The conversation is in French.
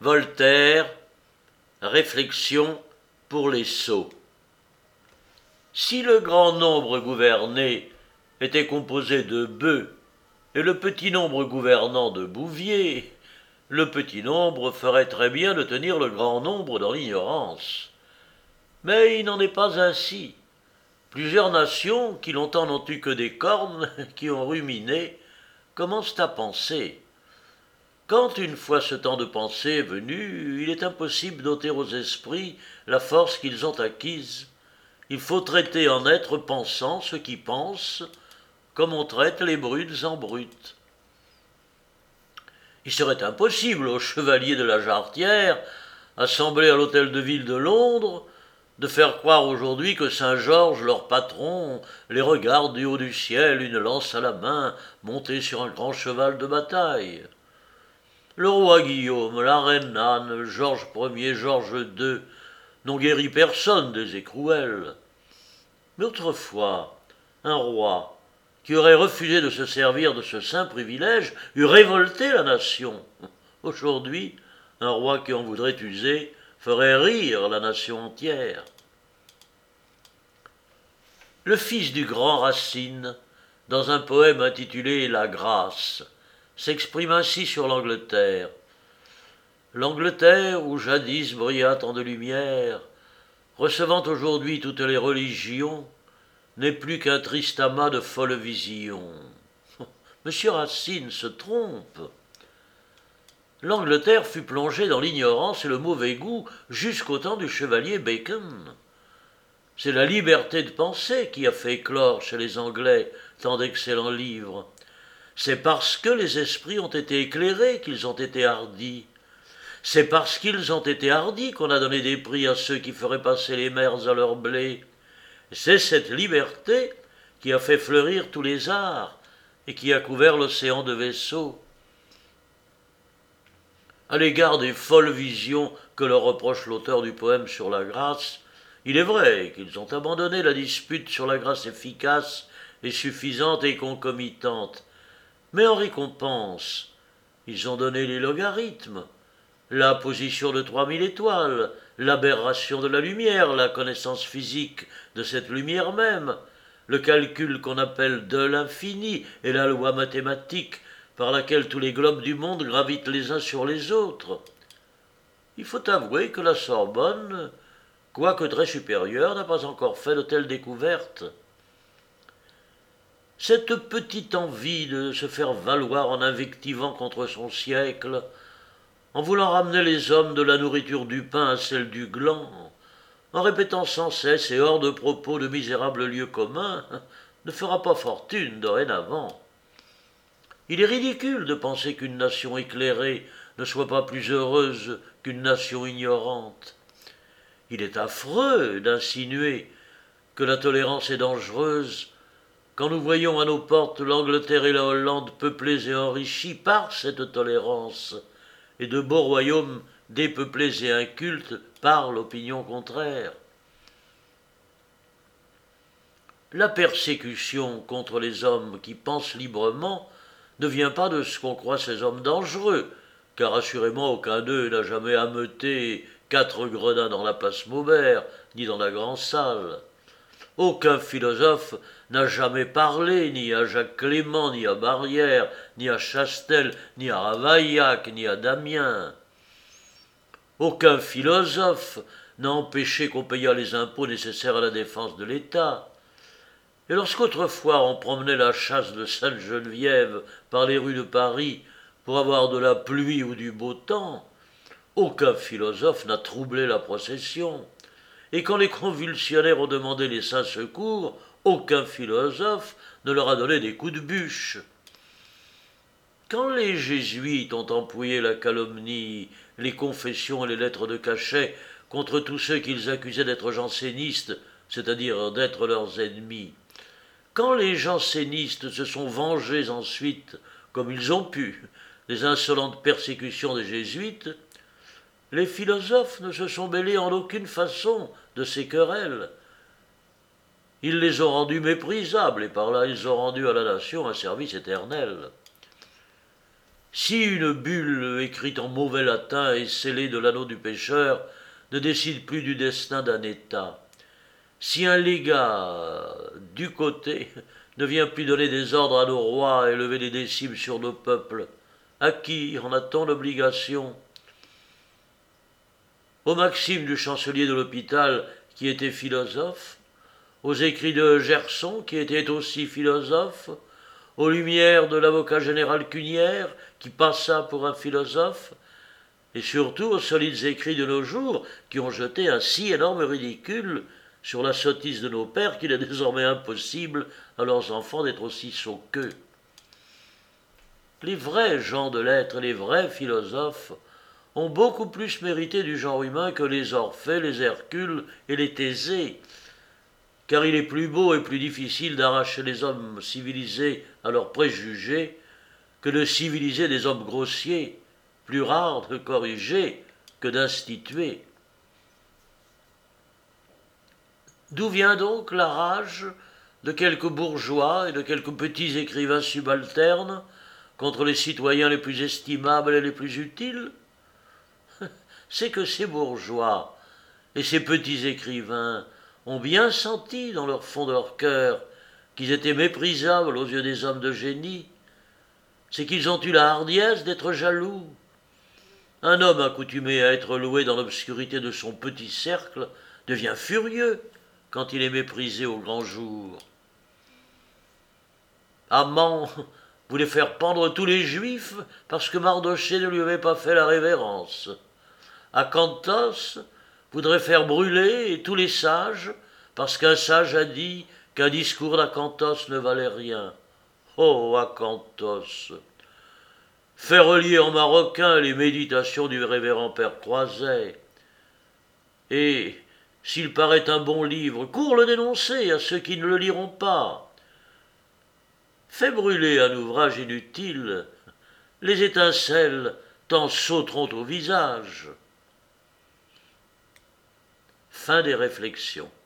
Voltaire, réflexion pour les sots. Si le grand nombre gouverné était composé de bœufs et le petit nombre gouvernant de bouviers, le petit nombre ferait très bien de tenir le grand nombre dans l'ignorance. Mais il n'en est pas ainsi. Plusieurs nations, qui longtemps n'ont eu que des cornes, qui ont ruminé, commencent à penser. Quand une fois ce temps de pensée est venu, il est impossible d'ôter aux esprits la force qu'ils ont acquise. Il faut traiter en êtres pensants ceux qui pensent, comme on traite les brutes en brutes. Il serait impossible aux chevaliers de la Jarretière, assemblés à l'hôtel de ville de Londres, de faire croire aujourd'hui que Saint-Georges, leur patron, les regarde du haut du ciel, une lance à la main, monté sur un grand cheval de bataille. Le roi Guillaume, la reine Anne, Georges Ier, Georges II n'ont guéri personne des écrouelles. Mais autrefois, un roi qui aurait refusé de se servir de ce saint privilège eût révolté la nation. Aujourd'hui, un roi qui en voudrait user ferait rire la nation entière. Le fils du grand Racine, dans un poème intitulé La Grâce, s'exprime ainsi sur l'Angleterre. L'Angleterre, où jadis brilla tant de lumière, recevant aujourd'hui toutes les religions, n'est plus qu'un triste amas de folles visions. Monsieur Racine se trompe. L'Angleterre fut plongée dans l'ignorance et le mauvais goût jusqu'au temps du chevalier Bacon. C'est la liberté de penser qui a fait éclore chez les Anglais tant d'excellents livres. C'est parce que les esprits ont été éclairés qu'ils ont été hardis. C'est parce qu'ils ont été hardis qu'on a donné des prix à ceux qui feraient passer les mers à leur blé. C'est cette liberté qui a fait fleurir tous les arts et qui a couvert l'océan de vaisseaux. À l'égard des folles visions que leur reproche l'auteur du poème sur la grâce, il est vrai qu'ils ont abandonné la dispute sur la grâce efficace et suffisante et concomitante, mais en récompense, ils ont donné les logarithmes, la position de 3000 étoiles, l'aberration de la lumière, la connaissance physique de cette lumière même, le calcul qu'on appelle de l'infini et la loi mathématique par laquelle tous les globes du monde gravitent les uns sur les autres. Il faut avouer que la Sorbonne, quoique très supérieure, n'a pas encore fait de telles découvertes. Cette petite envie de se faire valoir en invectivant contre son siècle, en voulant ramener les hommes de la nourriture du pain à celle du gland, en répétant sans cesse et hors de propos de misérables lieux communs, ne fera pas fortune dorénavant. Il est ridicule de penser qu'une nation éclairée ne soit pas plus heureuse qu'une nation ignorante. Il est affreux d'insinuer que la tolérance est dangereuse quand nous voyons à nos portes l'Angleterre et la Hollande peuplées et enrichies par cette tolérance, et de beaux royaumes dépeuplés et incultes par l'opinion contraire. La persécution contre les hommes qui pensent librement ne vient pas de ce qu'on croit ces hommes dangereux, car assurément aucun d'eux n'a jamais ameuté 4 gredins dans la place Maubert, ni dans la grande salle. Aucun philosophe n'a jamais parlé, ni à Jacques Clément, ni à Barrière, ni à Chastel, ni à Ravaillac, ni à Damien. Aucun philosophe n'a empêché qu'on payât les impôts nécessaires à la défense de l'État. Et lorsqu'autrefois on promenait la chasse de Sainte-Geneviève par les rues de Paris pour avoir de la pluie ou du beau temps, aucun philosophe n'a troublé la procession. Et quand les convulsionnaires ont demandé les saints secours, aucun philosophe ne leur a donné des coups de bûche. Quand les jésuites ont employé la calomnie, les confessions et les lettres de cachet contre tous ceux qu'ils accusaient d'être jansénistes, c'est-à-dire d'être leurs ennemis, quand les jansénistes se sont vengés ensuite, comme ils ont pu, des insolentes persécutions des jésuites, les philosophes ne se sont mêlés en aucune façon de ces querelles. Ils les ont rendus méprisables, et par là ils ont rendu à la nation un service éternel. Si une bulle écrite en mauvais latin et scellée de l'anneau du pécheur ne décide plus du destin d'un État, si un légat du côté ne vient plus donner des ordres à nos rois et lever des décimes sur nos peuples, à qui en a-t-on l'obligation? Aux maximes du chancelier de l'hôpital qui était philosophe, aux écrits de Gerson qui était aussi philosophe, aux lumières de l'avocat général Cunière qui passa pour un philosophe, et surtout aux solides écrits de nos jours qui ont jeté un si énorme ridicule sur la sottise de nos pères qu'il est désormais impossible à leurs enfants d'être aussi sots qu'eux. Les vrais gens de lettres et les vrais philosophes ont beaucoup plus mérité du genre humain que les Orphées, les Hercules et les Thésée, car il est plus beau et plus difficile d'arracher les hommes civilisés à leurs préjugés que de civiliser des hommes grossiers, plus rare de corriger que d'instituer. D'où vient donc la rage de quelques bourgeois et de quelques petits écrivains subalternes contre les citoyens les plus estimables et les plus utiles? C'est que ces bourgeois et ces petits écrivains ont bien senti dans leur fond de leur cœur qu'ils étaient méprisables aux yeux des hommes de génie. C'est qu'ils ont eu la hardiesse d'être jaloux. Un homme accoutumé à être loué dans l'obscurité de son petit cercle devient furieux quand il est méprisé au grand jour. Haman voulait faire pendre tous les Juifs parce que Mardochée ne lui avait pas fait la révérence. Akanthos voudrait faire brûler tous les sages parce qu'un sage a dit qu'un discours d'Akanthos ne valait rien. Oh, Akanthos! Fais relier en marocain les méditations du révérend père Croiset. Et, s'il paraît un bon livre, cours le dénoncer à ceux qui ne le liront pas. Fais brûler un ouvrage inutile, les étincelles t'en sauteront au visage. Fin des réflexions.